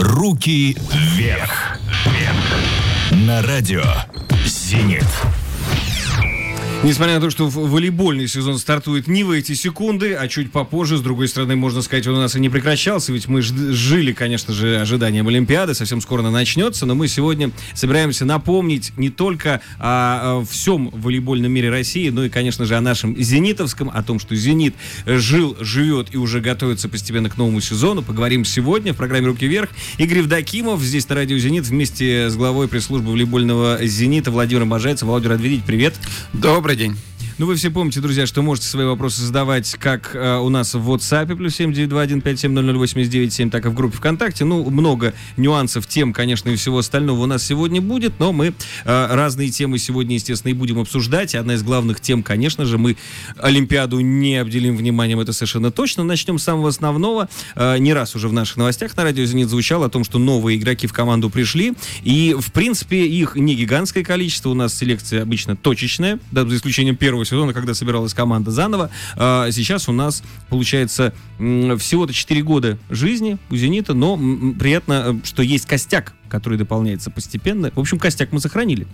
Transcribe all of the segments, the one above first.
Руки вверх. На радио «Зенит». Несмотря на то, что волейбольный сезон стартует не в эти секунды, а чуть попозже, с другой стороны, можно сказать, он у нас и не прекращался, ведь мы жили, конечно же, ожиданием Олимпиады, совсем скоро она начнется, но мы сегодня собираемся напомнить не только о всем волейбольном мире России, но и, конечно же, о нашем зенитовском, о том, что «Зенит» жил, живет и уже готовится постепенно к новому сезону. Поговорим сегодня в программе «Руки вверх». Игорь Евдокимов здесь на радио «Зенит» вместе с главой пресс-службы волейбольного «Зенита» Владимиром Можайцевым. Владимир, рад видеть, привет. Добрый день. Ну, вы все помните, друзья, что можете свои вопросы задавать как у нас в WhatsApp, +7 921 5700 897, так и в группе ВКонтакте. Ну, много нюансов, тем, конечно, и всего остального у нас сегодня будет, но мы разные темы сегодня, естественно, и будем обсуждать. Одна из главных тем, конечно же, мы Олимпиаду не обделим вниманием, это совершенно точно. Начнем с самого основного. Не раз уже в наших новостях на радио «Зенит» звучало о том, что новые игроки в команду пришли, и, в принципе, их не гигантское количество. У нас селекция обычно точечная, да, за исключением первого сезона, когда собиралась команда заново. Сейчас у нас, получается, всего-то 4 года жизни у «Зенита», но приятно, что есть костяк, который дополняется постепенно. В общем, костяк мы сохранили.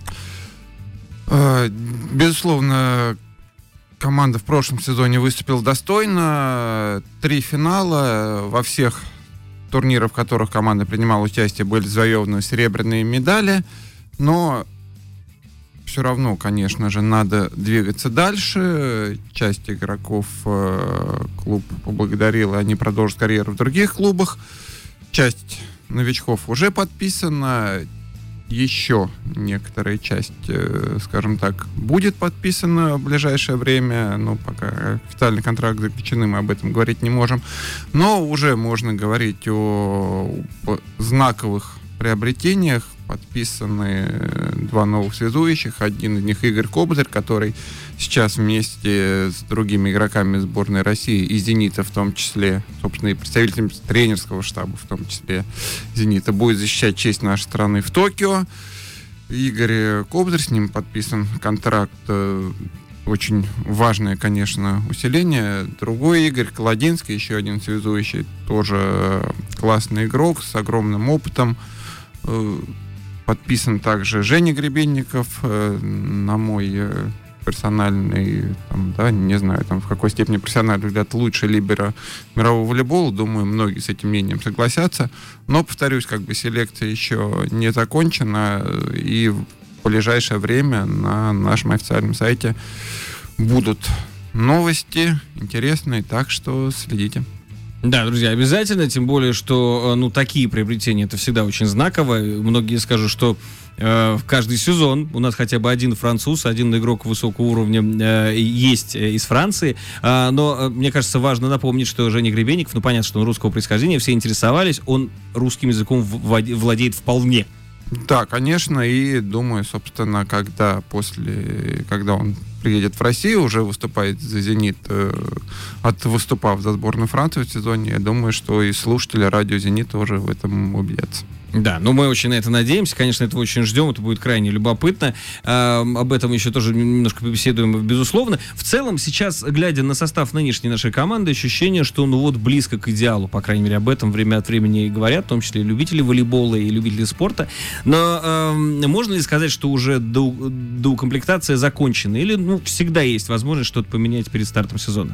Безусловно, команда в прошлом сезоне выступила достойно. 3 финала. Во всех турнирах, в которых команда принимала участие, были завоеваны серебряные медали. Но все равно, конечно же, надо двигаться дальше. Часть игроков клуб поблагодарила, они продолжат карьеру в других клубах. Часть новичков уже подписана. Еще некоторая часть, скажем так, будет подписана в ближайшее время. Но пока официальный контракт заключен, мы об этом говорить не можем. Но уже можно говорить о знаковых приобретениях. Подписаны 2 новых связующих. Один из них Игорь Кобзарь, который сейчас вместе с другими игроками сборной России и «Зенита» в том числе, собственно, и представителями тренерского штаба в том числе «Зенита», будет защищать честь нашей страны в Токио. Игорь Кобзарь, с ним подписан контракт. Очень важное, конечно, усиление. Другой Игорь Колодинский, еще один связующий, тоже классный игрок с огромным опытом. Подписан также Женя Гребенников, на мой персональный, не знаю, в какой степени профессиональный взгляд, лучший либеро мирового волейбола. Думаю, многие с этим мнением согласятся. Но, повторюсь, селекция еще не закончена, и в ближайшее время на нашем официальном сайте будут новости интересные, так что следите. Да, друзья, обязательно, тем более, что, такие приобретения, это всегда очень знаково. Многие скажут, что в каждый сезон у нас хотя бы один француз, один игрок высокого уровня есть из Франции. Но мне кажется, важно напомнить, что Женя Гребенников, понятно, что он русского происхождения, все интересовались, он русским языком владеет вполне. Да, конечно, и думаю, собственно, когда он приедет в Россию, уже выступает за «Зенит», выступав за сборную Франции в сезоне, я думаю, что и слушатели радио «Зенит» тоже в этом убедятся. Да, мы очень на это надеемся, конечно, этого очень ждем, это будет крайне любопытно. Об этом еще тоже немножко побеседуем, безусловно. В целом, сейчас, глядя на состав нынешней нашей команды, ощущение, что близко к идеалу, по крайней мере, об этом время от времени говорят, в том числе и любители волейбола, и любители спорта. Но можно ли сказать, что уже доукомплектация закончена? Или, всегда есть возможность что-то поменять перед стартом сезона?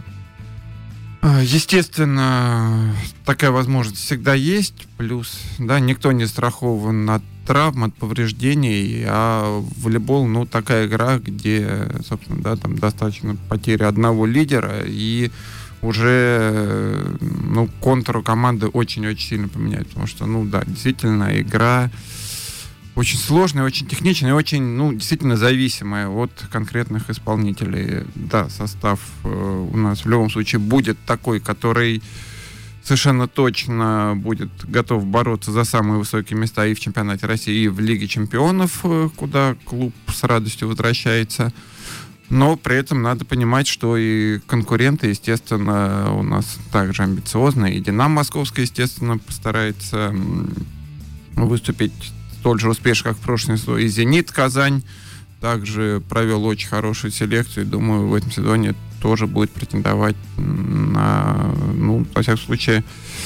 Естественно, такая возможность всегда есть. Плюс, никто не страхован от травм, от повреждений. А волейбол, такая игра, где, собственно, там достаточно потери одного лидера. И уже, контур команды очень-очень сильно поменяется. Потому что, действительно, игра очень сложная, очень техничная, очень, действительно зависимая от конкретных исполнителей. Да, состав у нас в любом случае будет такой, который совершенно точно будет готов бороться за самые высокие места и в чемпионате России, и в Лиге чемпионов, куда клуб с радостью возвращается. Но при этом надо понимать, что и конкуренты, естественно, у нас также амбициозные. И «Динамо» Московская, естественно, постарается выступить столь же успешно, как в прошлом сезоне. И «Зенит» Казань также провел очень хорошую селекцию. Думаю, в этом сезоне тоже будет претендовать на, во всяком случае,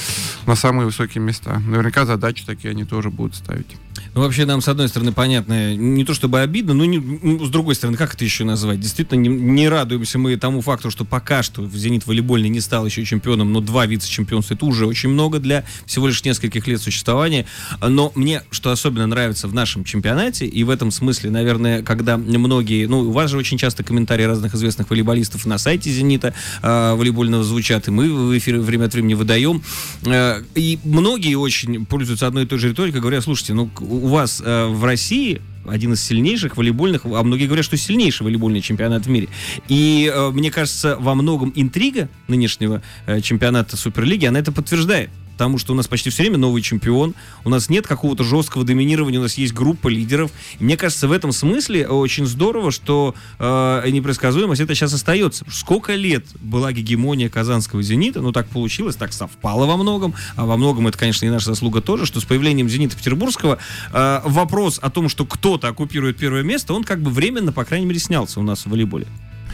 на самые высокие места. Наверняка задачи такие они тоже будут ставить. Ну, вообще, нам, с одной стороны, понятно, не то чтобы обидно, но с другой стороны, как это еще назвать? Действительно, не радуемся мы тому факту, что пока что «Зенит» волейбольный не стал еще чемпионом, но 2 вице-чемпионства — это уже очень много для всего лишь нескольких лет существования. Но мне, что особенно нравится в нашем чемпионате, и в этом смысле, наверное, когда многие... Ну, у вас же очень часто комментарии разных известных волейболистов на сайте «Зенита» волейбольного звучат, и мы в эфире время от времени выдаем. И многие очень пользуются одной и той же риторикой, говорят: слушайте, ну, у вас в России один из сильнейших волейбольных, а многие говорят, что сильнейший волейбольный чемпионат в мире. И мне кажется, во многом интрига нынешнего чемпионата Суперлиги, она это подтверждает. Потому что у нас почти все время новый чемпион, у нас нет какого-то жесткого доминирования, у нас есть группа лидеров. И мне кажется, в этом смысле очень здорово, что непредсказуемость это сейчас остается. Сколько лет была гегемония казанского «Зенита», ну так получилось, так совпало во многом, а во многом это, конечно, и наша заслуга тоже, что с появлением «Зенита» Петербургского вопрос о том, что кто-то оккупирует первое место, он как бы временно, по крайней мере, снялся у нас в волейболе.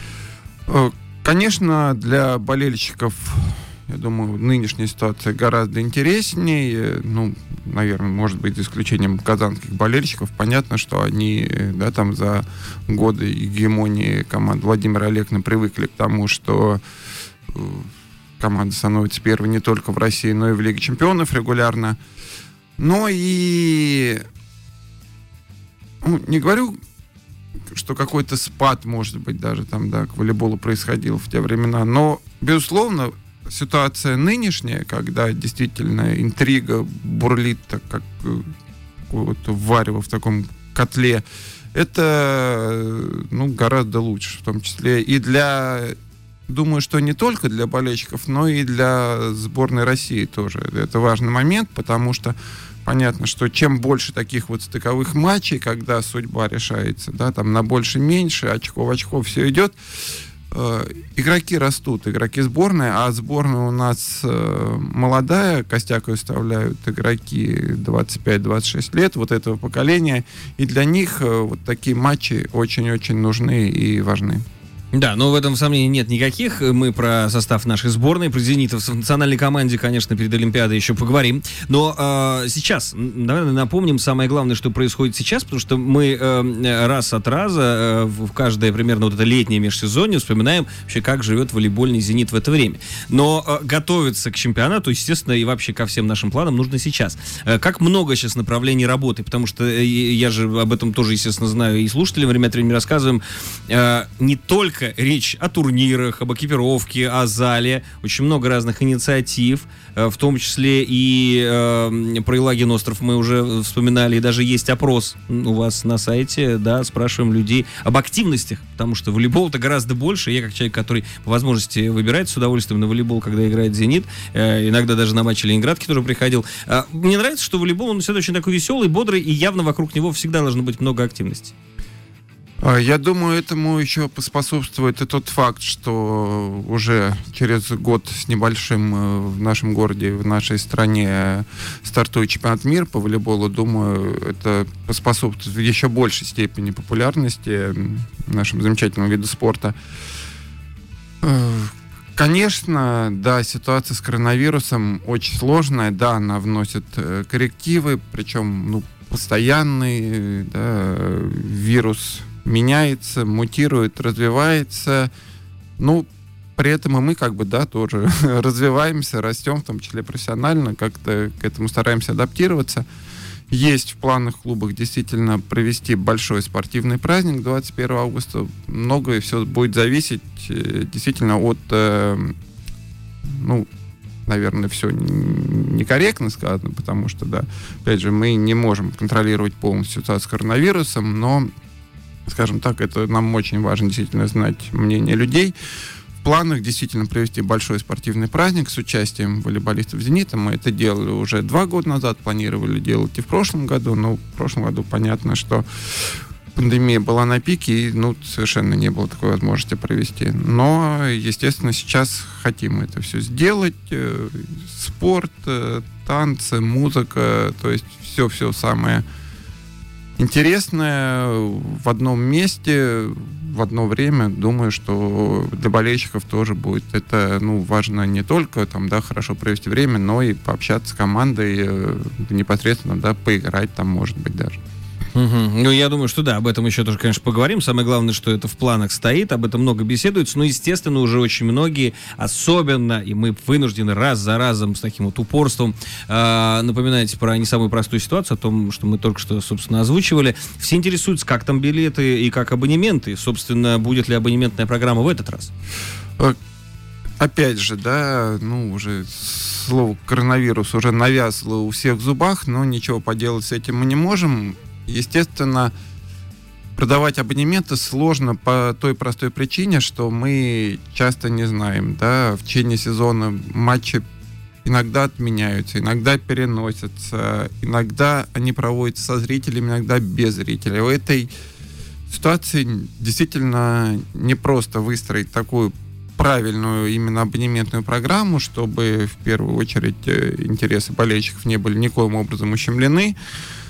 Конечно, для болельщиков, я думаю, нынешняя ситуация гораздо интереснее. Ну, наверное, может быть, за исключением казанских болельщиков. Понятно, что они, да, там за годы гегемонии команды Владимира Олекина привыкли к тому, что команда становится первой не только в России, но и в Лиге чемпионов регулярно. Но и... Ну, не говорю, что какой-то спад, может быть, даже там, да, к волейболу происходил в те времена, но, безусловно, ситуация нынешняя, когда действительно интрига бурлит, так как какое-то варево в таком котле, это, ну, гораздо лучше, в том числе и для, думаю, что не только для болельщиков, но и для сборной России тоже. Это важный момент, потому что понятно, что чем больше таких вот стыковых матчей, когда судьба решается, да, там на больше-меньше, очко в очко все идет, игроки растут, игроки сборной, а сборная у нас молодая, костяк составляют игроки 25-26 лет, вот этого поколения, и для них вот такие матчи очень-очень нужны и важны. Да, но в этом сомнений нет никаких. Мы про состав нашей сборной, про «Зенитов» в национальной команде, конечно, перед Олимпиадой еще поговорим. Но сейчас, наверное, напомним самое главное, что происходит сейчас, потому что мы раз от раза в каждое примерно вот это летнее межсезонье вспоминаем вообще, как живет волейбольный «Зенит» в это время. Но готовиться к чемпионату, естественно, и вообще ко всем нашим планам нужно сейчас. Как много сейчас направлений работы, потому что я же об этом тоже, естественно, знаю, и слушателям время от времени рассказываем. Не только речь о турнирах, об экипировке, о зале, очень много разных инициатив, в том числе и про Елагин остров мы уже вспоминали, и даже есть опрос у вас на сайте, да, спрашиваем людей об активностях, потому что волейбол-то гораздо больше. Я как человек, который по возможности выбирает с удовольствием на волейбол, когда играет «Зенит», иногда даже на матче Ленинградки тоже приходил. Мне нравится, что волейбол, он всегда очень такой веселый, бодрый, и явно вокруг него всегда должно быть много активности. Я думаю, этому еще поспособствует и тот факт, что уже через год с небольшим в нашем городе, в нашей стране стартует чемпионат мира по волейболу. Думаю, это поспособствует в еще большей степени популярности нашему замечательному виду спорта. Конечно, да, ситуация с коронавирусом очень сложная, да, она вносит коррективы, причем, ну, постоянный, да, вирус меняется, мутирует, развивается. Ну, при этом и мы как бы, да, тоже развиваемся, растем, в том числе профессионально, как-то к этому стараемся адаптироваться. Есть в планах клубах действительно провести большой спортивный праздник 21 августа. Многое все будет зависеть действительно от, ну, наверное, все некорректно сказано, потому что, да, опять же, мы не можем контролировать полностью ситуацию с коронавирусом, но, скажем так, это нам очень важно действительно знать мнение людей. В планах действительно провести большой спортивный праздник с участием волейболистов «Зенита». Мы это делали уже 2 года назад, планировали делать и в прошлом году, но в прошлом году понятно, что пандемия была на пике, и, ну, совершенно не было такой возможности провести. Но, естественно, сейчас хотим это все сделать. Спорт, танцы, музыка, то есть все самое интересное в одном месте, в одно время. Думаю, что для болельщиков тоже будет это, важно не только там, да, хорошо провести время, но и пообщаться с командой, непосредственно, да, поиграть там, может быть, даже. Ну, я думаю, что да, об этом еще тоже, конечно, поговорим. Самое главное, что это в планах стоит, об этом много беседуется, но, естественно, уже очень многие, особенно, и мы вынуждены раз за разом с таким вот упорством напоминать про не самую простую ситуацию, о том, что мы только что, собственно, озвучивали. Все интересуются, как там билеты и как абонементы. Собственно, будет ли абонементная программа в этот раз? Опять же, да, уже слово коронавирус уже навязло у всех в зубах, но ничего поделать с этим мы не можем. Естественно, продавать абонементы сложно по той простой причине, что мы часто не знаем, да, в течение сезона матчи иногда отменяются, иногда переносятся, иногда они проводятся со зрителями, иногда без зрителей. В этой ситуации действительно непросто выстроить такую правильную именно абонементную программу, чтобы в первую очередь интересы болельщиков не были никоим образом ущемлены.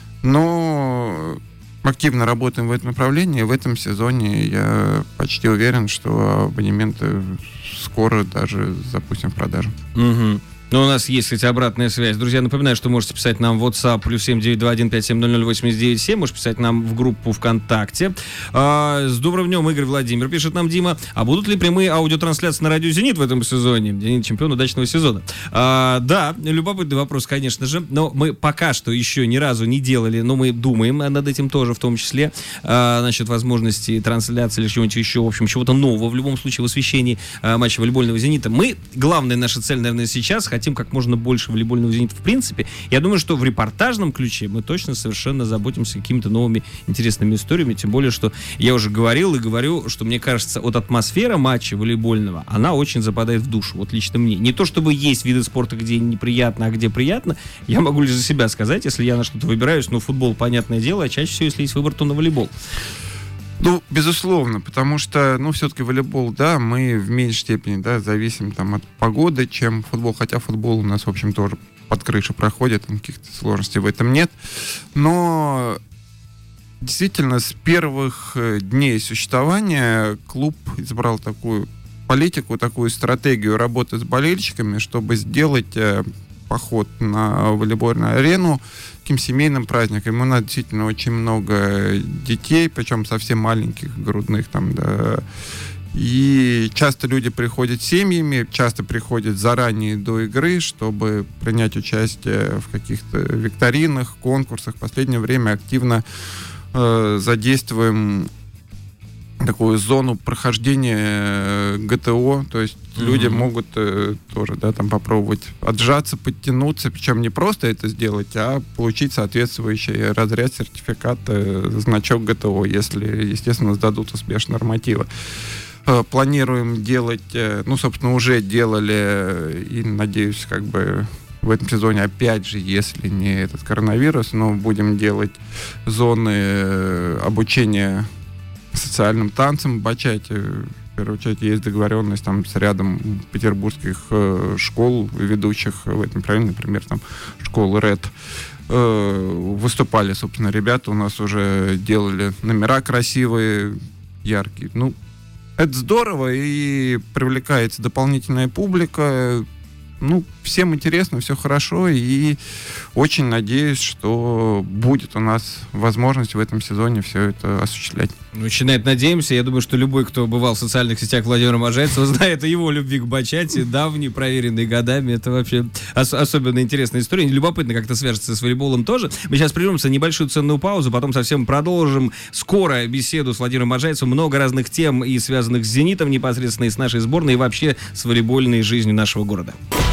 Но активно работаем в этом направлении. В этом сезоне я почти уверен, что абонементы скоро даже запустим в продажу. Угу. Но у нас есть, кстати, обратная связь. Друзья, напоминаю, что можете писать нам в WhatsApp +7 921 5700 897. Можете писать нам в группу ВКонтакте. С добрым днем, Игорь Владимир, пишет нам Дима. А будут ли прямые аудиотрансляции на радио «Зенит» в этом сезоне? «Зенит» чемпион удачного сезона. Да, любопытный вопрос, конечно же. Но мы пока что еще ни разу не делали, но мы думаем над этим тоже, в том числе, насчет возможности трансляции или чего-нибудь еще, в общем, чего-то нового, в любом случае, в освещении матча волейбольного «Зенита». Главная наша цель, наверное, сейчас хотим как можно больше волейбольного «Зенита» в принципе. Я думаю, что в репортажном ключе мы точно совершенно заботимся какими-то новыми интересными историями, тем более, что я уже говорил и говорю, что мне кажется, от атмосферы матча волейбольного, она очень западает в душу, вот лично мне. Не то, чтобы есть виды спорта, где неприятно, а где приятно, я могу лишь за себя сказать, если я на что-то выбираюсь, футбол, понятное дело, а чаще всего, если есть выбор, то на волейбол. Безусловно, потому что, все-таки волейбол, да, мы в меньшей степени, да, зависим там от погоды, чем футбол, хотя футбол у нас, в общем, тоже под крышей проходит, каких-то сложностей в этом нет, но действительно с первых дней существования клуб избрал такую политику, такую стратегию работы с болельщиками, чтобы сделать поход на волейбольную арену таким семейным праздником. У нас действительно очень много детей, причем совсем маленьких, грудных там, да. И часто люди приходят семьями, часто приходят заранее до игры, чтобы принять участие в каких-то викторинах, конкурсах. В последнее время активно задействуем такую зону прохождения ГТО, то есть люди могут тоже, да, там попробовать отжаться, подтянуться, причем не просто это сделать, а получить соответствующий разряд, сертификат, значок ГТО, если, естественно, сдадут успешно нормативы. Планируем делать, собственно, уже делали, и, надеюсь, в этом сезоне, опять же, если не этот коронавирус, но будем делать зоны обучения социальным танцам в Бачате. В первую очередь есть договоренность там с рядом петербургских школ, ведущих в этом направлении, например, там школа РЭД. Выступали, собственно, ребята, у нас уже делали номера красивые, яркие. Это здорово, и привлекается дополнительная публика. Всем интересно, все хорошо, и очень надеюсь, что будет у нас возможность в этом сезоне все это осуществлять. Очень на это надеемся. Я думаю, что любой, кто бывал в социальных сетях Владимира Можайцева, знает о его любви к бачате, давней, проверенной годами. Это вообще особенно интересная история. Любопытно, как это свяжется с волейболом тоже. Мы сейчас прервемся на небольшую ценную паузу, потом совсем продолжим скоро беседу с Владимиром Можайцевым. Много разных тем, и связанных с «Зенитом» непосредственно, и с нашей сборной, и вообще с волейбольной жизнью нашего города.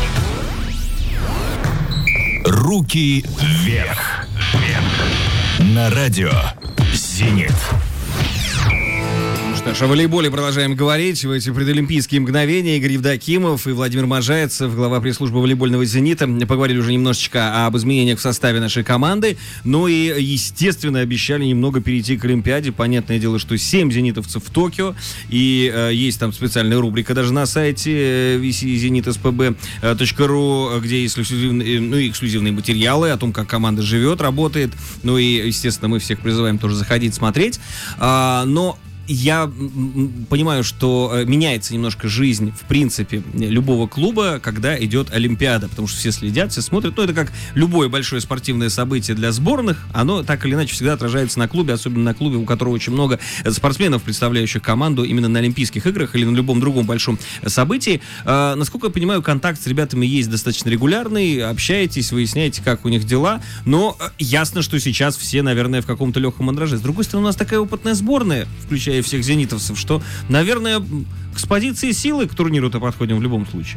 Руки вверх. На радио «Зенит». Что ж, о волейболе продолжаем говорить в эти предолимпийские мгновения. Игорь Евдокимов и Владимир Можайцев, глава пресс-службы волейбольного «Зенита». Поговорили уже немножечко об изменениях в составе нашей команды. Ну и, естественно, обещали немного перейти к Олимпиаде. Понятное дело, что 7 зенитовцев в Токио. И есть там специальная рубрика даже на сайте zenitspb.ru, где есть эксклюзивные материалы о том, как команда живет, работает. Ну и, естественно, мы всех призываем тоже заходить, смотреть. Но Я понимаю, что меняется немножко жизнь, в принципе, любого клуба, когда идет Олимпиада, потому что все следят, все смотрят. Это как любое большое спортивное событие для сборных, оно так или иначе всегда отражается на клубе, особенно на клубе, у которого очень много спортсменов, представляющих команду именно на Олимпийских играх или на любом другом большом событии. Насколько я понимаю, контакт с ребятами есть достаточно регулярный, общаетесь, выясняете, как у них дела, но ясно, что сейчас все, наверное, в каком-то легком мандраже. С другой стороны, у нас такая опытная сборная, включая всех зенитовцев, что, наверное, с позиции силы к турниру-то подходим в любом случае.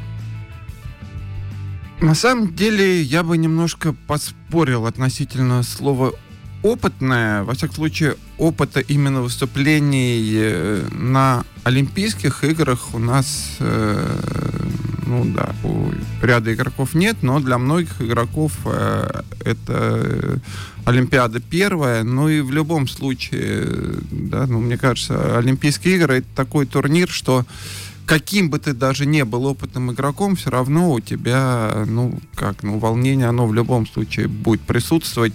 На самом деле, я бы немножко поспорил относительно слова «опытная». Во всяком случае, опыта именно выступлений на Олимпийских играх у нас, у ряда игроков нет, но для многих игроков это Олимпиада первая. Ну и в любом случае, мне кажется, Олимпийские игры — это такой турнир, что каким бы ты даже не был опытным игроком, все равно у тебя, волнение, оно в любом случае будет присутствовать.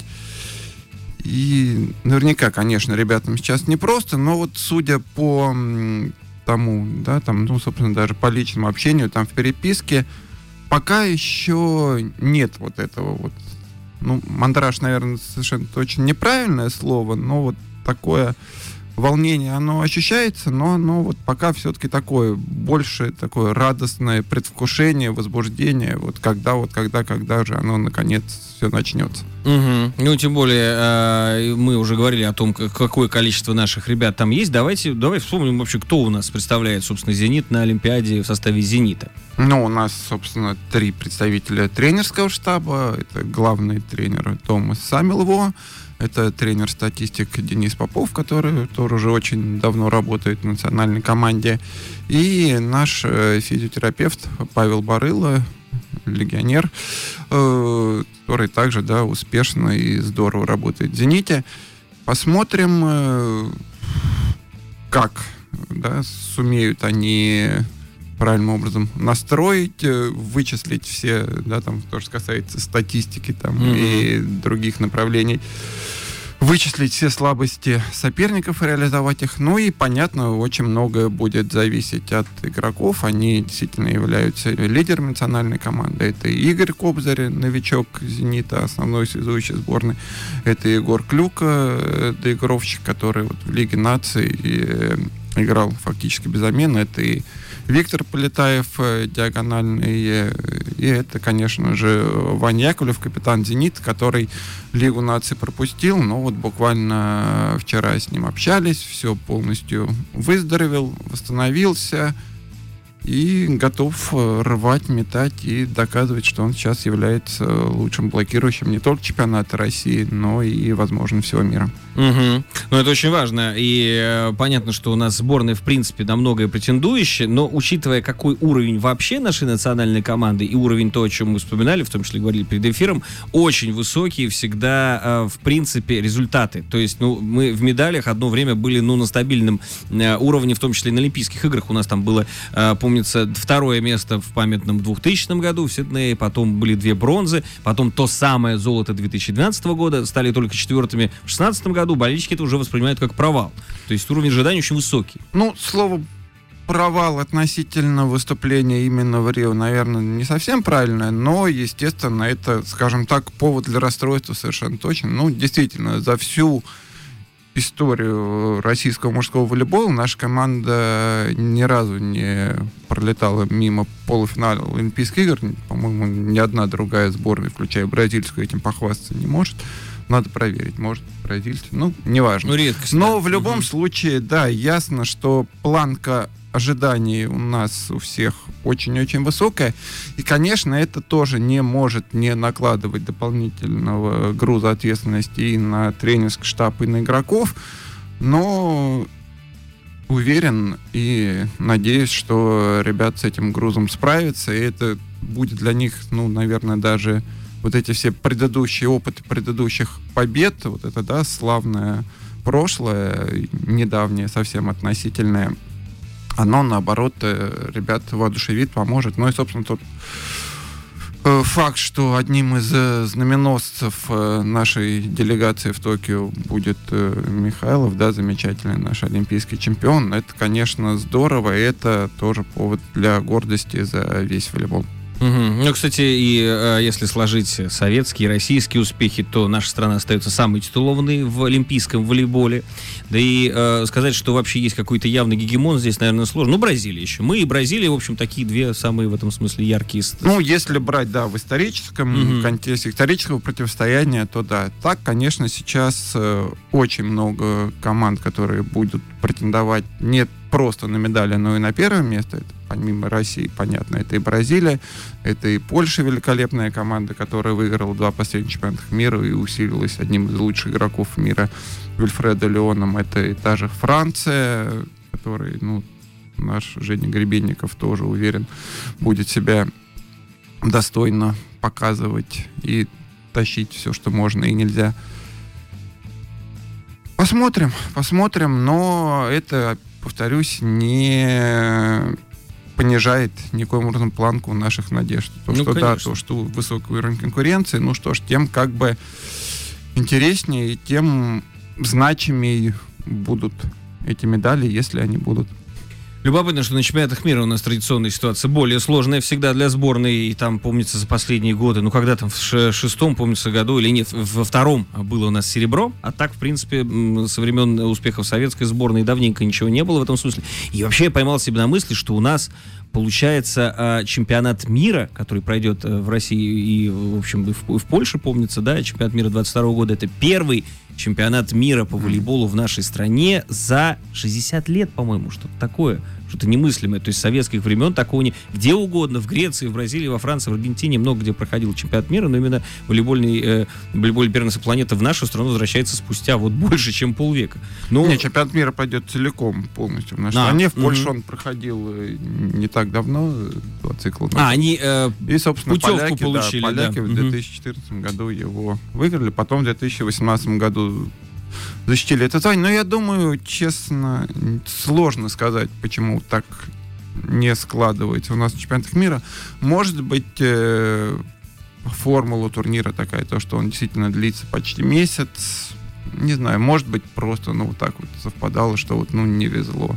И наверняка, конечно, ребятам сейчас непросто, но вот судя по тому, собственно, даже по личному общению, там в переписке, пока еще нет вот этого вот, мандраж, наверное, совершенно очень неправильное слово, но вот такое волнение, оно ощущается, но оно вот пока все-таки больше такое радостное предвкушение, возбуждение, когда же оно наконец все начнется. Угу. Тем более, мы уже говорили о том, какое количество наших ребят там есть. Давай вспомним вообще, кто у нас представляет, собственно, «Зенит» на Олимпиаде в составе «Зенита». У нас, собственно, 3 представителя тренерского штаба. Это главный тренер Томас Самилво, это тренер-статистик Денис Попов, который тоже уже очень давно работает в национальной команде, и наш физиотерапевт Павел Барыло, легионер, который также, успешно и здорово работает в «Зените». Посмотрим, как, сумеют они правильным образом настроить, вычислить все, то, что касается статистики и других направлений, вычислить все слабости соперников и реализовать их. И, понятно, очень многое будет зависеть от игроков. Они действительно являются лидерами национальной команды. Это Игорь Кобзарь, новичок «Зенита», основной связующий сборной. Это Егор Клюк, доигровщик, который в Лиге наций играл фактически без замены. Это и Виктор Полетаев, диагональный, и это, конечно же, Ваня Яковлев, капитан «Зенита», который Лигу наций пропустил, но вот буквально вчера с ним общались, все полностью выздоровел, восстановился и готов рвать, метать и доказывать, что он сейчас является лучшим блокирующим не только чемпионата России, но и, возможно, всего мира. Угу. Это очень важно. И понятно, что у нас сборная, в принципе, на многое претендующая, но учитывая, какой уровень вообще нашей национальной команды и уровень то, о чем мы вспоминали, в том числе говорили перед эфиром, очень высокие всегда, в принципе, результаты. То есть, мы в медалях одно время были, на стабильном уровне, в том числе и на Олимпийских играх. У нас там было, помнится, 2-е место в памятном 2000 году в Сиднее, потом были 2 бронзы, потом то самое золото 2012 года, стали только 4-ми в 2016 году. Болельщики это уже воспринимают как провал. То есть уровень ожиданий очень высокий. Слово «провал» относительно выступления именно в Рио, наверное, не совсем правильное, но, естественно, это, скажем так, повод для расстройства совершенно точно. Действительно, за всю историю российского мужского волейбола наша команда ни разу не пролетала мимо полуфинала Олимпийских игр. По-моему, ни одна другая сборная, включая бразильскую, этим похвастаться не может. Надо проверить, может, бразильцы, неважно. Редкость. Но в любом случае, ясно, что планка ожиданий у нас у всех очень-очень высокая. И, конечно, это тоже не может не накладывать дополнительного груза ответственности и на тренерский штаб, и на игроков. Но уверен и надеюсь, что ребята с этим грузом справятся, и это будет для них, наверное, даже вот эти все предыдущие опыты предыдущих побед, вот это, славное прошлое, недавнее совсем относительное, оно, наоборот, ребят воодушевит, поможет. И, собственно, тут Факт, что одним из знаменосцев нашей делегации в Токио будет Михайлов, да, замечательный наш олимпийский чемпион, это, конечно, здорово, и это тоже повод для гордости за весь волейбол. Ну, кстати, и если сложить советские и российские успехи, то наша страна остается самой титулованной в олимпийском волейболе. Да и сказать, что вообще есть какой-то явный гегемон, здесь, наверное, сложно. Ну, Бразилия еще. Мы и Бразилия, в общем, такие две самые в этом смысле яркие. Ну, если брать, да, в историческом контексте, исторического противостояния, то да. Так, конечно, сейчас очень много команд, которые будут претендовать не просто на медали, но и на первое место. Это, помимо России, понятно, это и Бразилия, это и Польша, великолепная команда, которая выиграла 2 последних чемпионата мира и усилилась одним из лучших игроков мира Вильфредо Леоном. Это и та же Франция, который, ну, наш Женя Гребенников тоже, уверен, будет себя достойно показывать и тащить все, что можно и нельзя. Посмотрим, но это, повторюсь, не понижает никоим образом планку наших надежд. То, что да, то, что высокий уровень конкуренции, ну что ж, тем как бы интереснее, тем значимее будут эти медали, если они будут. Любопытно, что на чемпионатах мира у нас традиционная ситуация более сложная всегда для сборной. И там, помнится, за последние годы, ну, когда там в 6-м, помнится, году, или нет, во 2-м было у нас серебро. А так, в принципе, со времен успехов советской сборной давненько ничего не было в этом смысле. И вообще я поймал себя на мысли, что у нас получается чемпионат мира, который пройдет в России и, в общем, и в Польше, помнится, да, чемпионат мира 22 года, это первый чемпионат мира по волейболу в нашей стране за 60 лет, по-моему, что-то такое, что-то немыслимое. То есть с советских времен такого не... Где угодно, в Греции, в Бразилии, во Франции, в Аргентине, много где проходил чемпионат мира, но именно волейбольный первенство планеты в нашу страну возвращается спустя вот больше, чем полвека. Но... Нет, чемпионат мира пойдет целиком, полностью в нашей стране. В Польше он проходил не так давно, 2 цикла. Они и, собственно, путевку получили. Поляки в 2014 году его выиграли, потом в 2018 году защитили это звание. Но я думаю, честно, сложно сказать, почему так не складывается у нас в чемпионатах мира. Может быть, формула турнира такая, то, что он действительно длится почти месяц. Не знаю, может быть, просто, ну, вот так вот совпадало, что вот, ну, не везло.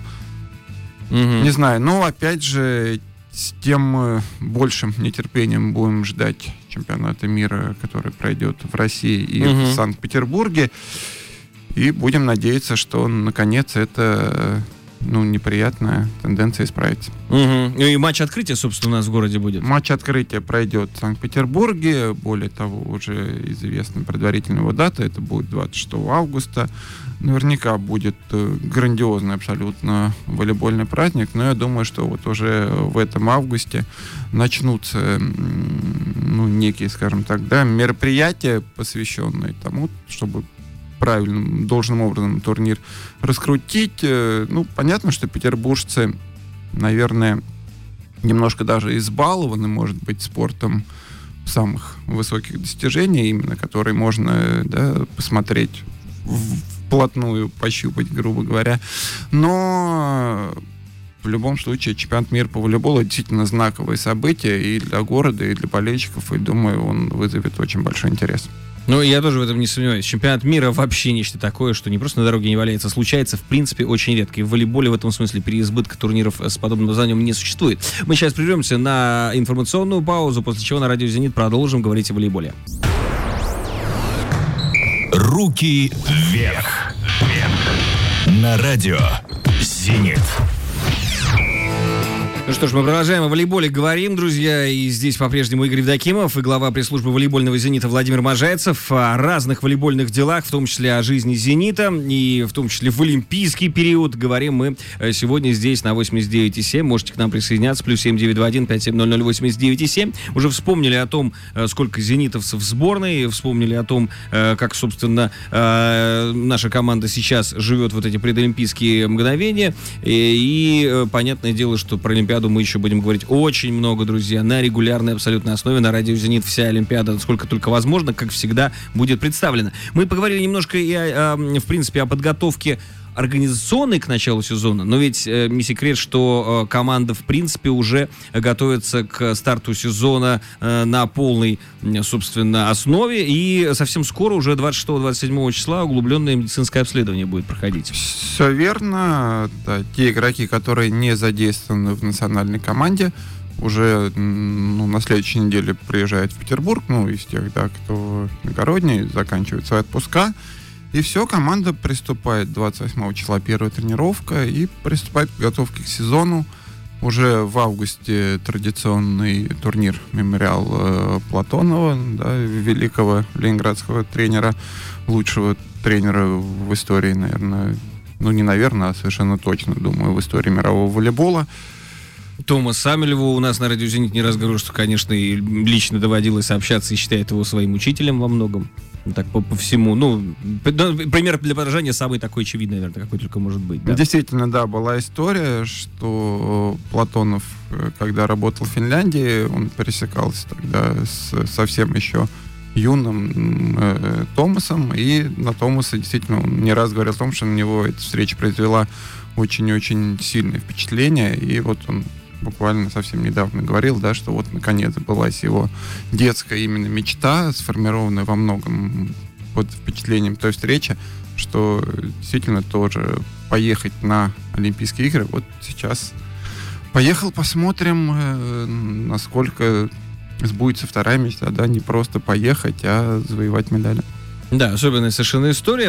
Не знаю, но, опять же, с тем большим нетерпением будем ждать чемпионата мира, который пройдет в России и в Санкт-Петербурге. И будем надеяться, что, наконец, эта, ну, неприятная тенденция исправится. И матч открытия, собственно, у нас в городе будет. Матч открытия пройдет в Санкт-Петербурге. Более того, уже известна предварительная его дата. Это будет 26 августа. Наверняка будет грандиозный абсолютно волейбольный праздник. Но я думаю, что вот уже в этом августе начнутся, ну, некие, скажем так, да, мероприятия, посвященные тому, чтобы правильным, должным образом турнир раскрутить. Ну, понятно, что петербуржцы, наверное, немножко даже избалованы, может быть, спортом самых высоких достижений, именно который можно, да, посмотреть вплотную, пощупать, грубо говоря. Но в любом случае чемпионат мира по волейболу действительно знаковое событие и для города, и для болельщиков, и, думаю, он вызовет очень большой интерес. Ну, я тоже в этом не сомневаюсь. Чемпионат мира вообще нечто такое, что не просто на дороге не валяется, случается, в принципе, очень редко. И в волейболе в этом смысле переизбытка турниров с подобным названием не существует. Мы сейчас прервемся на информационную паузу, после чего на радио «Зенит» продолжим говорить о волейболе. Руки вверх. На радио «Зенит». Ну что ж, мы продолжаем о волейболе говорим, друзья, и здесь по-прежнему Игорь Евдокимов и глава пресс-службы волейбольного «Зенита» Владимир Можайцев о разных волейбольных делах, в том числе о жизни «Зенита», и в том числе в олимпийский период. Говорим мы сегодня здесь на 89,7. Можете к нам присоединяться, +7 921 5700 89,7. Уже вспомнили о том, сколько зенитовцев в сборной, вспомнили о том, как, собственно, наша команда сейчас живет вот эти предолимпийские мгновения, и понятное дело, что про Олимпиаду мы еще будем говорить очень много, друзья, на регулярной абсолютной основе. На радио «Зенит» вся Олимпиада, сколько только возможно, как всегда, будет представлена. Мы поговорили немножко и, в принципе, о подготовке организационный к началу сезона, но ведь не секрет, что команда, в принципе, уже готовится к старту сезона на полной, собственно, основе, и совсем скоро, уже 26-27 числа, углубленное медицинское обследование будет проходить. Все верно. Да, те игроки, которые не задействованы в национальной команде, уже на следующей неделе приезжают в Петербург, из тех, да, кто иногородний, заканчивает свои отпуска. И все, команда приступает 28 числа, первая тренировка, и приступает к подготовке к сезону. Уже в августе традиционный турнир «Мемориал» Платонова, да, великого ленинградского тренера, лучшего тренера в истории, наверное, а совершенно точно, думаю, в истории мирового волейбола. Томас Самелеву у нас на радио «Зенит» не раз говорил, что, конечно, и лично доводилось общаться и считает его своим учителем во многом. Так по всему. Пример для подражания самый такой очевидный, наверное, какой только может быть. Да? Действительно, да, была история, что Платонов, когда работал в Финляндии, он пересекался тогда с совсем еще юным Томасом, и на Томаса действительно он не раз говорил о том, что на него эта встреча произвела очень-очень сильное впечатление, и вот он буквально совсем недавно говорил, да, что вот наконец сбылась его детская именно мечта, сформированная во многом под впечатлением той встречи, что действительно тоже поехать на Олимпийские игры. Вот сейчас поехал, посмотрим, насколько сбудется вторая мечта, да, не просто поехать, а завоевать медали. Да, особенная совершенно история.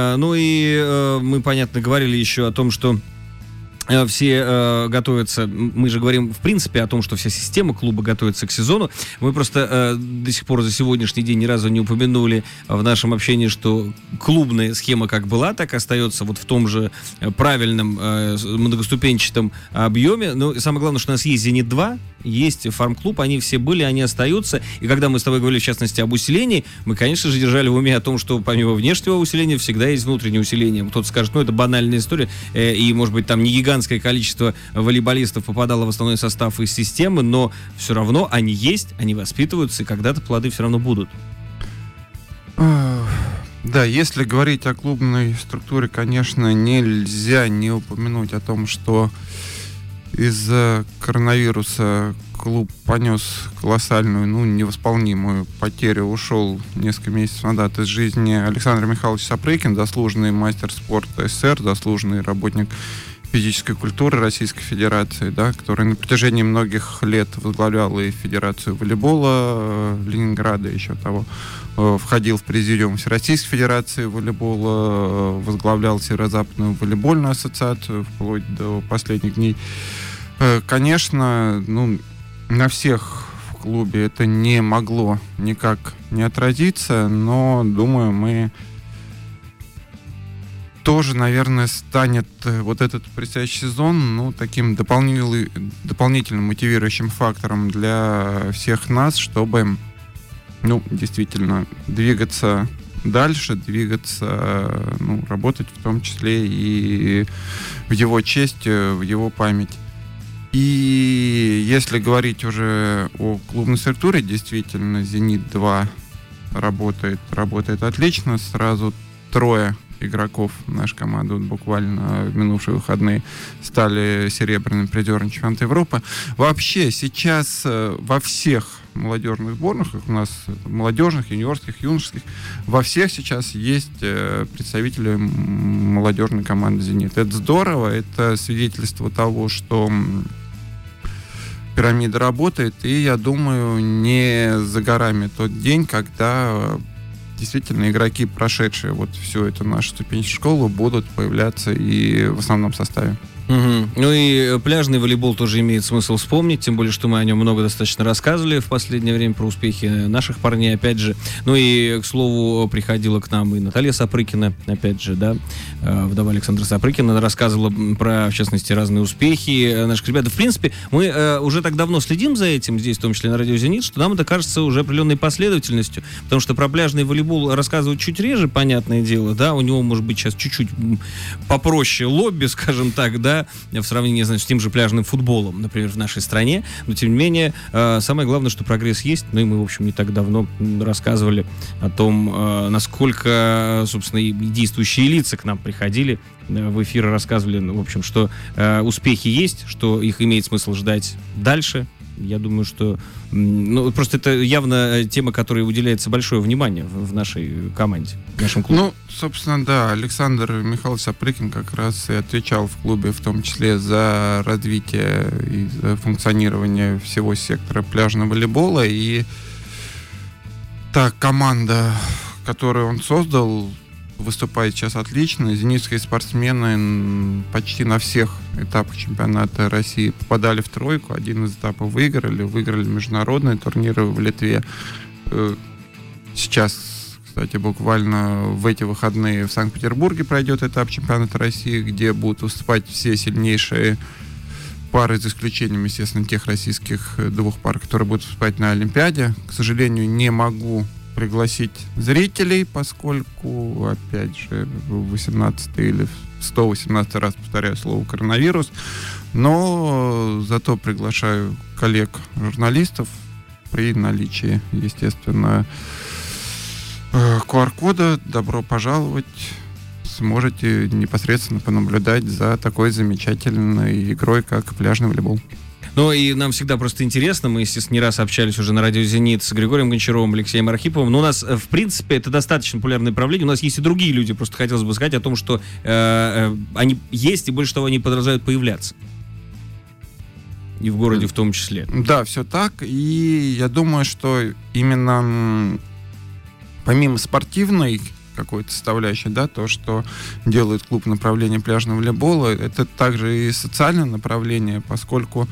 Мы, понятно, говорили еще о том, что все готовятся, мы же говорим в принципе о том, что вся система клуба готовится к сезону. Мы просто до сих пор за сегодняшний день ни разу не упомянули в нашем общении, что клубная схема как была, так и остается вот в том же правильном многоступенчатом объеме. Но самое главное, что у нас есть «Зенит-2», есть фарм-клуб, они все были, они остаются. И когда мы с тобой говорили, в частности, об усилении, мы, конечно же, держали в уме о том, что помимо внешнего усиления всегда есть внутреннее усиление. Кто-то скажет, это банальная история, и, может быть, там не гигантское количество волейболистов попадало в основной состав из системы, но все равно они есть, они воспитываются, и когда-то плоды все равно будут. Да, если говорить о клубной структуре, конечно, нельзя не упомянуть о том, что из-за коронавируса клуб понес колоссальную, невосполнимую потерю. Ушел несколько месяцев назад из жизни Александр Михайлович Сапрыкин, заслуженный мастер спорта СССР, заслуженный работник физической культуры Российской Федерации, да, который на протяжении многих лет возглавлял и Федерацию волейбола Ленинграда, еще того, входил в президиум Всероссийской Федерации волейбола, возглавлял Северо-Западную волейбольную ассоциацию вплоть до последних дней. Конечно, на всех в клубе это не могло никак не отразиться, но, думаю, мы тоже, наверное, станет вот этот предстоящий сезон таким дополнительным мотивирующим фактором для всех нас, чтобы действительно двигаться дальше, работать в том числе и в его честь, в его память. И если говорить уже о клубной структуре, действительно, «Зенит-2» работает отлично. Сразу 3 игроков нашей команды буквально в минувшие выходные стали серебряным призером чемпионата Европы. Вообще сейчас во всех молодежных сборных, у нас молодежных, юниорских, юношеских, во всех сейчас есть представители молодежной команды «Зенит». Это здорово, это свидетельство того, что пирамида работает, и я думаю, не за горами тот день, когда действительно игроки, прошедшие вот всю эту нашу ступенчатую школу, будут появляться и в основном составе. Угу. И пляжный волейбол тоже имеет смысл вспомнить, тем более, что мы о нем много достаточно рассказывали в последнее время про успехи наших парней, опять же. И, к слову, приходила к нам и Наталья Сапрыкина, опять же, да, вдова Александра Сапрыкина, она рассказывала про, в частности, разные успехи наших ребят. В принципе, мы уже так давно следим за этим, здесь, в том числе на радио «Зенит», что нам это кажется уже определенной последовательностью, потому что про пляжный волейбол рассказывают чуть реже, понятное дело, да, у него, может быть, сейчас чуть-чуть попроще лобби, скажем так, да, да, в сравнении, значит, с тем же пляжным футболом, например, в нашей стране. Но, тем не менее, самое главное, что прогресс есть. Ну и мы, в общем, не так давно рассказывали о том, насколько, собственно, и действующие лица к нам приходили в эфир, рассказывали, в общем, что успехи есть, что их имеет смысл ждать дальше. Я думаю, что просто это явно тема, которой уделяется большое внимание в нашей команде, в нашем клубе. Ну, собственно, да, Александр Михайлович Сапрыкин как раз и отвечал в клубе, в том числе за развитие и за функционирование всего сектора пляжного волейбола. И та команда, которую он создал, выступает сейчас отлично. Зенитские спортсмены почти на всех этапах чемпионата России попадали в тройку. Один из этапов выиграли международные турниры в Литве. Сейчас, кстати, буквально в эти выходные в Санкт-Петербурге пройдет этап чемпионата России, где будут выступать все сильнейшие пары, за исключением, естественно, тех российских двух пар, которые будут выступать на Олимпиаде. К сожалению, не могу пригласить зрителей, поскольку, опять же, в 18-й или 118 раз повторяю слово коронавирус, но зато приглашаю коллег-журналистов при наличии, естественно, QR-кода. Добро пожаловать. Сможете непосредственно понаблюдать за такой замечательной игрой, как пляжный волейбол. Ну и нам всегда просто интересно, мы, естественно, не раз общались уже на радио «Зенит» с Григорием Гончаровым, Алексеем Архиповым, но у нас, в принципе, это достаточно популярное направление, у нас есть и другие люди, просто хотелось бы сказать о том, что они есть, и больше того, они продолжают появляться. И в городе в том числе. Да, все так, и я думаю, что именно помимо спортивной какой-то составляющей, да, то, что делает клуб направления пляжного волейбола, это также и социальное направление, поскольку,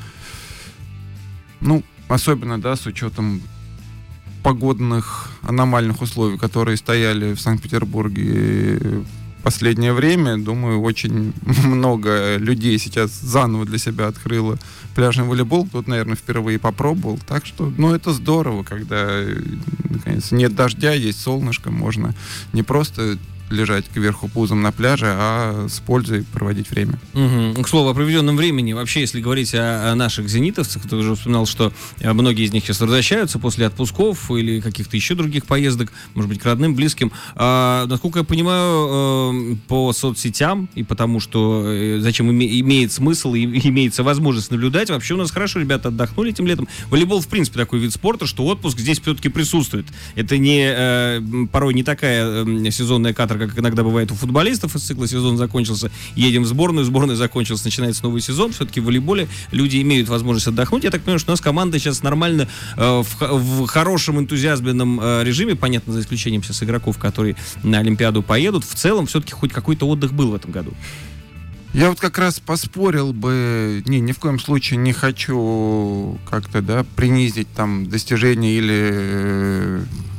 особенно, да, с учетом погодных аномальных условий, которые стояли в Санкт-Петербурге в последнее время, думаю, очень много людей сейчас заново для себя открыло пляжный волейбол, тут, наверное, впервые попробовал, так что, это здорово, когда, наконец, нет дождя, есть солнышко, можно не просто лежать кверху пузом на пляже, а с пользой проводить время. Угу. К слову, о проведенном времени. Вообще, если говорить о наших зенитовцах, ты уже вспоминал, что многие из них сейчас возвращаются после отпусков или каких-то еще других поездок, может быть, к родным, близким. Насколько я понимаю, по соцсетям и потому, что зачем имеет смысл и имеется возможность наблюдать, вообще у нас хорошо ребята отдохнули этим летом. Волейбол, в принципе, такой вид спорта, что отпуск здесь все-таки присутствует. Это порой не такая сезонная каторга, как иногда бывает у футболистов, из цикла сезон закончился, едем в сборную, сборная закончилась, начинается новый сезон. Все-таки в волейболе люди имеют возможность отдохнуть. Я так понимаю, что у нас команда сейчас нормально в хорошем энтузиазменном режиме, понятно, за исключением сейчас игроков, которые на Олимпиаду поедут. В целом, все-таки хоть какой-то отдых был в этом году. Я вот как раз поспорил бы, ни в коем случае не хочу как-то, да, принизить там достижения или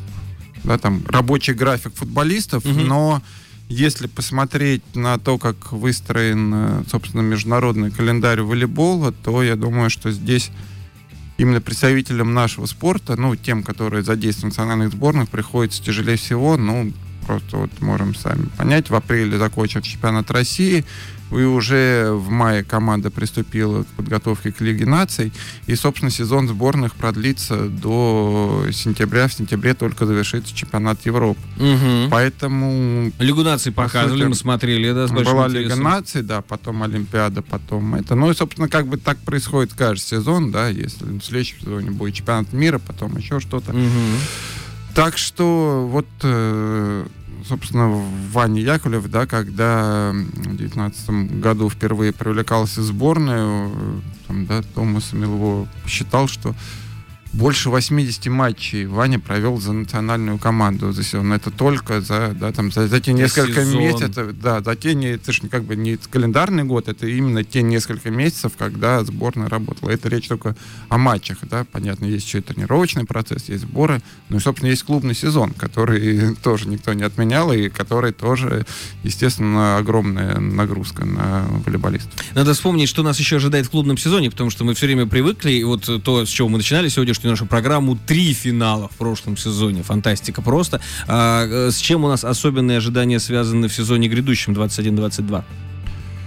рабочий график футболистов, но если посмотреть на то, как выстроен, собственно, международный календарь волейбола, то я думаю, что здесь именно представителям нашего спорта, тем, которые задействованы в национальных сборных, приходится тяжелее всего, просто можем сами понять. В апреле закончился чемпионат России, и уже в мае команда приступила к подготовке к Лиге наций, и, собственно, сезон сборных продлится до сентября. В сентябре только завершится чемпионат Европы. Угу. Поэтому... Лигу наций показывали, мы смотрели, да, с большим была интересом. Лига наций, да, потом Олимпиада, потом это. И, собственно, как бы так происходит каждый сезон, да, если в следующем сезоне будет чемпионат мира, потом еще что-то. Угу. Так что собственно, Ваня Яковлев, да, когда в 2019 году впервые привлекался в сборную, Томас Милво посчитал, что больше 80 матчей Ваня провел за национальную команду за сезон. Это только за те несколько месяцев. Да, это же как бы не календарный год, это именно те несколько месяцев, когда сборная работала. Это речь только о матчах, да. Понятно, есть еще и тренировочный процесс, есть сборы. И, собственно, есть клубный сезон, который тоже никто не отменял, и который тоже, естественно, огромная нагрузка на волейболистов. Надо вспомнить, что нас еще ожидает в клубном сезоне, потому что мы все время привыкли, и вот то, с чего мы начинали сегодняшнюю нашу программу, 3 финала в прошлом сезоне. Фантастика просто. С чем у нас особенные ожидания связаны в сезоне грядущем 21-22?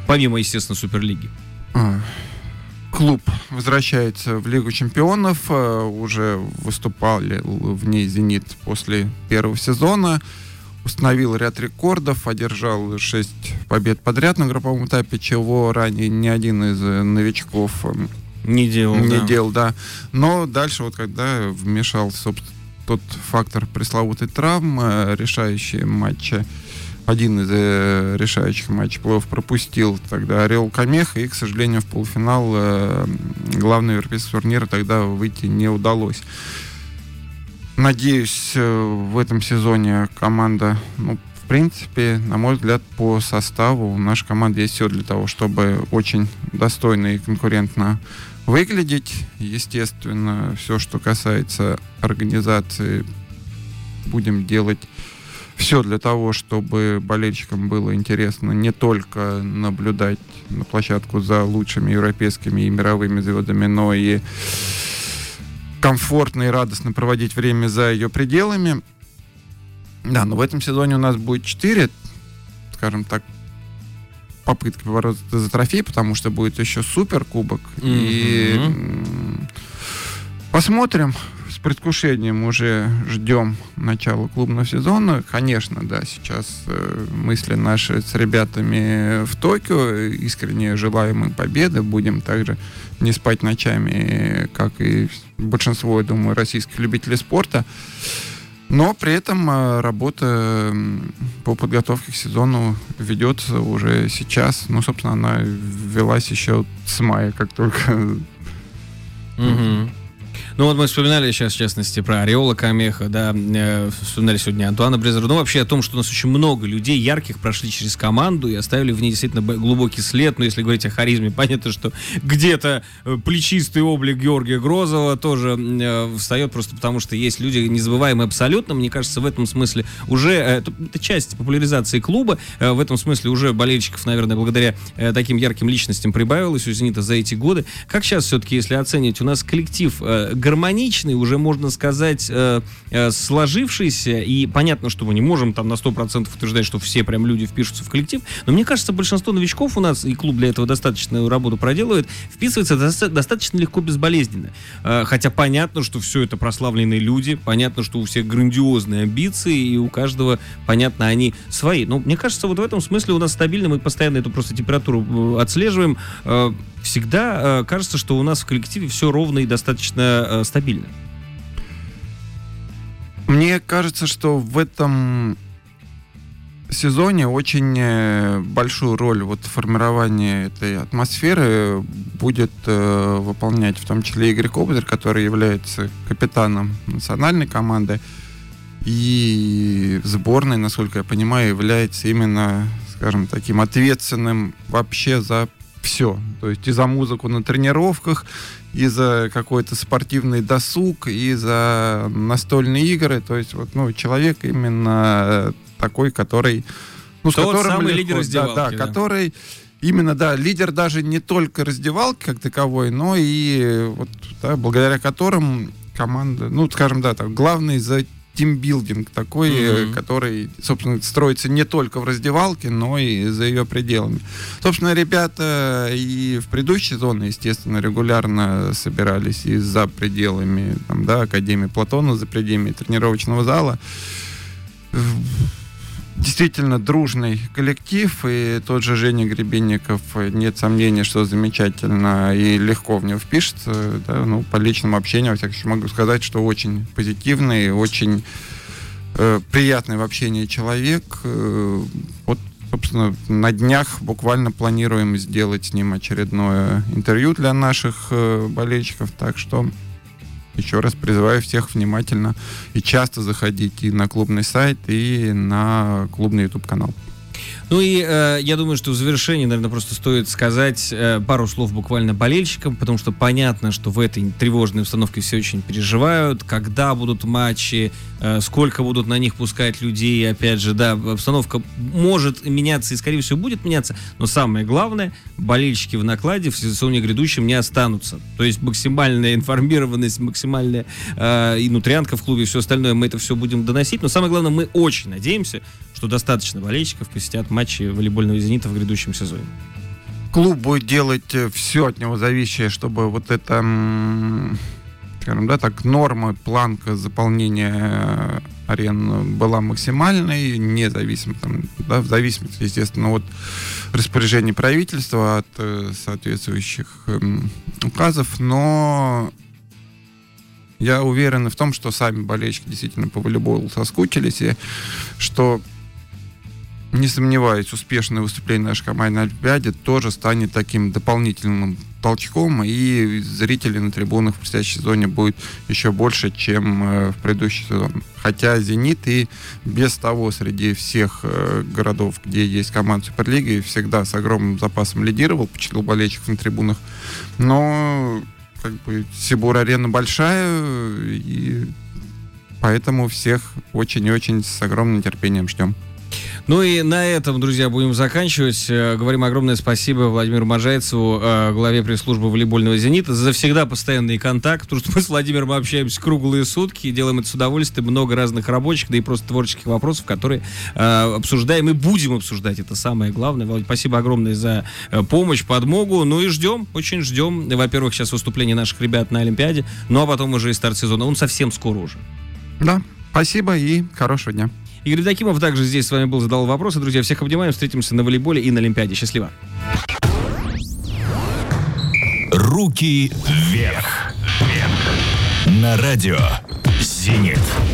помимо, естественно, Суперлиги? Клуб возвращается в Лигу чемпионов. Уже выступали в ней «Зенит» после первого сезона. Установил ряд рекордов, одержал 6 побед подряд на групповом этапе, чего ранее ни один из новичков не делал. Да. Но дальше, вот когда вмешался, собственно, тот фактор пресловутой травмы, решающие матчи, один из решающих матчей плей-офф пропустил тогда «Орел Камеха», и, к сожалению, в полуфинал главного европейского турнира тогда выйти не удалось. Надеюсь, в этом сезоне команда, в принципе, на мой взгляд, по составу у нашей команды есть все для того, чтобы очень достойно и конкурентно выглядеть. Естественно, все, что касается организации, будем делать все для того, чтобы болельщикам было интересно не только наблюдать на площадку за лучшими европейскими и мировыми звездами, но и комфортно и радостно проводить время за ее пределами. Да, но в этом сезоне у нас будет 4, скажем так, попытки бороться за трофей, потому что будет еще суперкубок. И посмотрим. С предвкушением уже ждем начала клубного сезона. Конечно, да, сейчас мысли наши с ребятами в Токио. Искренне желаем им победы. Будем также не спать ночами, как и большинство, я думаю, российских любителей спорта. Но при этом работа по подготовке к сезону ведется уже сейчас. Собственно, она велась еще с мая, как только... Мы вспоминали сейчас, в частности, про Ореола Камеха, да, вспоминали сегодня Антуана Брезера, вообще о том, что у нас очень много людей ярких прошли через команду и оставили в ней действительно глубокий след. Но если говорить о харизме, понятно, что где-то плечистый облик Георгия Грозова тоже встает, просто потому что есть люди незабываемые абсолютно. Мне кажется, в этом смысле уже, это часть популяризации клуба, в этом смысле уже болельщиков, наверное, благодаря таким ярким личностям прибавилось у «Зенита» за эти годы. Как сейчас все-таки, если оценить, у нас коллектив гармоничный, уже, можно сказать, сложившийся, и понятно, что мы не можем там на 100% утверждать, что все прям люди впишутся в коллектив, но мне кажется, большинство новичков у нас, и клуб для этого достаточную работу проделывает, вписывается достаточно легко, безболезненно. Хотя понятно, что все это прославленные люди, понятно, что у всех грандиозные амбиции, и у каждого, понятно, они свои. Но мне кажется, вот в этом смысле у нас стабильно, мы постоянно эту просто температуру отслеживаем. Всегда кажется, что у нас в коллективе все ровно и достаточно стабильно. Мне кажется, что в этом сезоне очень большую роль вот в формировании этой атмосферы будет выполнять в том числе Игорь Кобзарь, который является капитаном национальной команды и в сборной, насколько я понимаю, является именно, скажем, таким ответственным вообще за все. То есть и за музыку на тренировках, и за какой-то спортивный досуг, и за настольные игры. То есть человек именно такой, который... с которым самый легко, лидер раздевалки. Да, который именно, лидер даже не только раздевалки как таковой, но и благодаря которым команда, главный за тимбилдинг такой, который, собственно, строится не только в раздевалке, но и за ее пределами. Собственно, ребята и в предыдущие сезоны, естественно, регулярно собирались и за пределами Академии Платона, за пределами тренировочного зала. Действительно дружный коллектив, и тот же Женя Гребенников, нет сомнений, что замечательно и легко в него впишется. По личному общению, во всяком случае, могу сказать, что очень позитивный, очень приятный в общении человек. Собственно, на днях буквально планируем сделать с ним очередное интервью для наших болельщиков, так что еще раз призываю всех внимательно и часто заходить и на клубный сайт, и на клубный YouTube-канал. Я думаю, что в завершении, наверное, просто стоит сказать пару слов буквально болельщикам, потому что понятно, что в этой тревожной обстановке все очень переживают, когда будут матчи, сколько будут на них пускать людей, опять же, обстановка может меняться и, скорее всего, будет меняться, но самое главное, болельщики в накладе в сезоне грядущем не останутся. То есть максимальная информированность, максимальная нутрянка в клубе и все остальное, мы это все будем доносить, но самое главное, мы очень надеемся, что достаточно болельщиков посетят матчи волейбольного «Зенита» в грядущем сезоне. клуб будет делать все от него зависящее, чтобы вот это, скажем, да, так, норма, планка заполнения арен была максимальной, независимо, там, да, в зависимости, естественно, от распоряжений правительства, от соответствующих указов, но я уверен в том, что сами болельщики действительно по волейболу соскучились, и что, не сомневаюсь, успешное выступление нашей команды на Олимпиаде тоже станет таким дополнительным толчком, и зрителей на трибунах в предстоящем сезоне будет еще больше, чем в предыдущий сезон. Хотя «Зенит» и без того среди всех городов, где есть команда Суперлиги, всегда с огромным запасом лидировал по числу болельщиков на трибунах. Но как бы Сибур-арена большая, и поэтому всех очень и очень с огромным терпением ждем. Ну и на этом, друзья, будем заканчивать. Говорим огромное спасибо Владимиру Можайцеву, главе пресс-службы волейбольного «Зенита», за всегда постоянный контакт, потому что мы с Владимиром общаемся круглые сутки и делаем это с удовольствием. Много разных рабочих, да и просто творческих вопросов, которые обсуждаем и будем обсуждать. Это самое главное. Володь, спасибо огромное за помощь, подмогу. Ну и ждем, очень ждем, во-первых, сейчас выступление наших ребят на Олимпиаде, ну а потом уже и старт сезона. Он совсем скоро уже. Да, спасибо и хорошего дня. Игорь Дакимов также здесь с вами был, задал вопросы. Друзья, всех обнимаем, встретимся на волейболе и на Олимпиаде. Счастливо. Руки вверх. На радио «Зенит».